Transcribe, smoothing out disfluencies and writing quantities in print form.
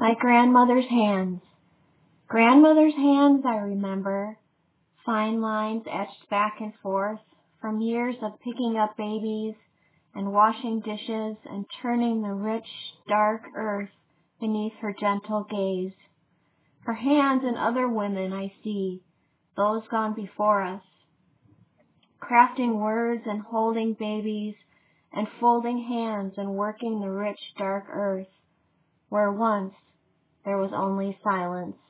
My grandmother's hands. Grandmother's hands, I remember, fine lines etched back and forth from years of picking up babies and washing dishes and turning the rich, dark earth beneath her gentle gaze. Her hands and other women I see, those gone before us, crafting words and holding babies and folding hands and working the rich, dark earth, where once there was only silence.